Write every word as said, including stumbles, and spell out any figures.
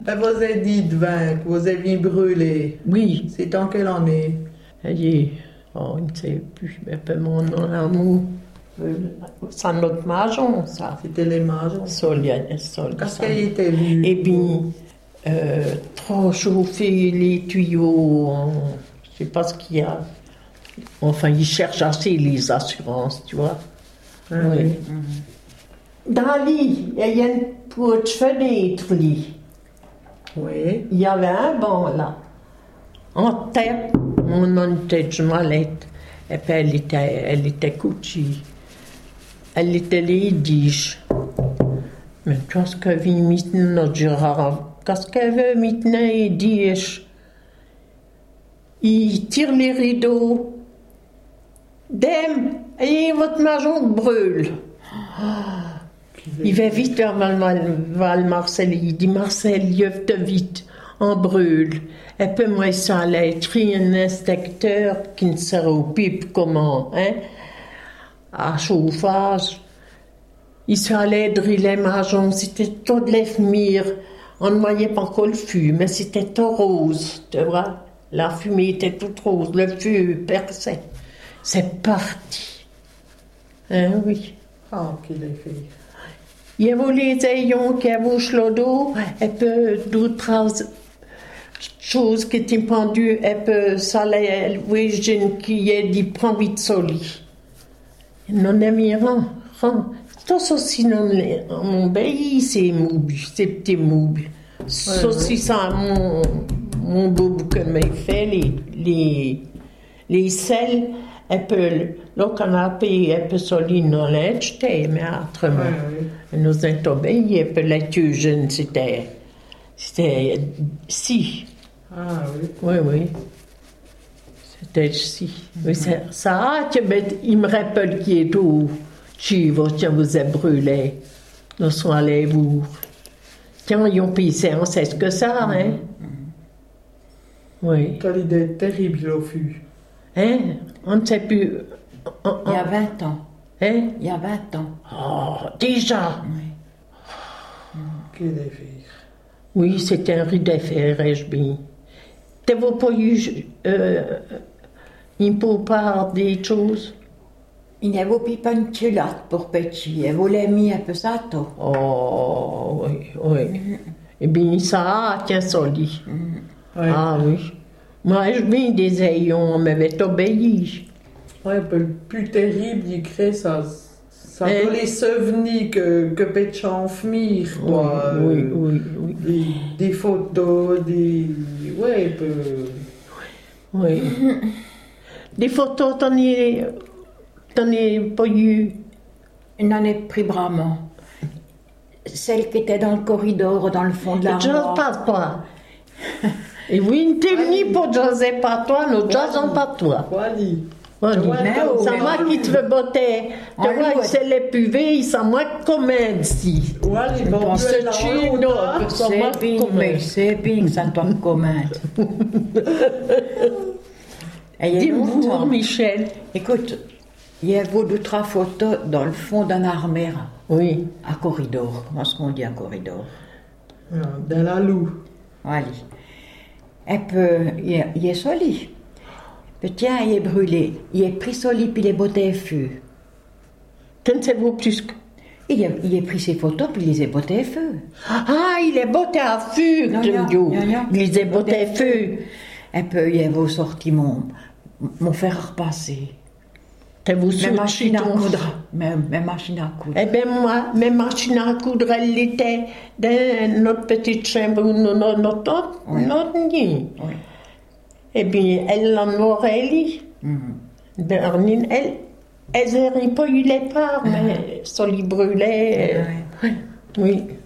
Elle vous a dit de vin que vous aviez brûlé. Oui. C'est en quelle année? Elle dit, oh, je ne sais plus, mais pas mon amour. C'est notre maison, ça. C'était les maisons. Sol, sol, Qu'est-ce qu'elle était vue? Et bien, euh, trop chauffé les tuyaux, on, je ne sais pas ce qu'il y a. Enfin, ils cherchent assez les assurances, tu vois. Ah, oui. oui. Dans le lit, il y a une petite fenêtre, lit. Oui. Il y avait un banc là. En tête, mon en-tête, je m'allette. Et puis elle était, elle était couchée. Elle était les diches. Mais qu'est-ce qu'elle vient maintenant notre girafe? Qu'est-ce qu'elle veut maintenant, les diches? Il tire les rideaux. Dame, et votre maison brûle. Il va vite vers Val Marcel. Il dit Marcel, il te vite, on brûle. Et puis moi, ça allait être un inspecteur qui ne sait au pipe comment, hein, à chauffage. Il s'allait driller ma maison, c'était tout de l'effmire. On ne voyait pas encore le feu, mais c'était tout rose, tu vois. La fumée était toute rose, le feu perçait. C'est parti. Hein, oui. Ah, qu'il est fait. Il y a les ayons qui avouent l'eau, et puis d'autres choses qui étaient pendues, et puis ça les oui, qui est dit prends vite soli. Non, ami, rend, rend. Tout ça, sinon, mon pays, c'est mouble, c'est petit mouble. Ça aussi, ça, mon, mon beau que m'a fait, les, les, les selles, et puis le canapé, et puis soli, non, là, j'étais, mais autrement. Oui, oui. Nous avons obéi, et puis la jeune, c'était, c'était si. Ah oui. Oui, oui. C'était si. Oui, ça, ça il me rappelle qui est tout. Chivo, tiens, vous êtes brûlé. Nous sommes allés vous. Tiens, ils ont pissé, on sait ce que ça, hein? Oui. Quelle idée terrible au fût. Hein? On ne sait plus. On, on... Il y a vingt ans. Hein? Il y a vingt ans. Oh, déjà? Oui. Quelle affaire. Oui, c'était un riz d'affaires, ai-je bien. T'avais pas eu euh, une part des choses? Il n'y avait pas une culotte pour petit. Elle voulait mis un peu ça, tout. Oh, oui, oui. Mm-hmm. Eh bien, ça a tiens soli. Mm-hmm. Oui. Ah oui. Moi, je viens des ayons, on m'avait obéi. Oui, le plus terrible, il crée ça. Ça eh? Peut les souvenirs que, que Pétchan finir, quoi. Oui, oui, oui. oui. Des, des photos, des. Ouais, peu... Oui. Oui. Des photos, t'en es. T'en as pas eu? Il n'en est pris bravement. Celle qui était dans le corridor, dans le fond de la J'ose pas toi. Et oui, t'es venu pour jaser pas toi, nous jasons pas toi. Wally. Wally. C'est moi qui te veux botter. Tu vois, c'est les puvés, c'est moi qui commande ici. Wally, bon, c'est chino. C'est bien, mais c'est bien que ça te commande. Dis-moi, Michel. Écoute. Il y a vos deux, trois photos dans le fond d'un armoire. Oui. À corridor. Comment est-ce qu'on dit à corridor? Dans la loue. Voilà. Et puis, il est, il est soli. Puis tiens, il est brûlé. Il est pris soli, puis il est botté à feu. Pensez-vous plus que... Il est, il est pris ses photos, puis il les a botté à feu. Ah, il est botté à feu, non, non, non, non. Il les a botté à feu. Et puis, il y a sorti mon, mon fer repasser. Mes machines à coudre. Mes, mes machines à coudre. Eh bien, moi, mes machines à coudre, elles étaient dans notre petite chambre, notre, notre, oui. notre nid. Oui. Eh bien, elles l'en auraient lu. Mm-hmm. Bernine, elles, elles n'auraient pas eu les parts, mais ça les brûlait. Oui. oui.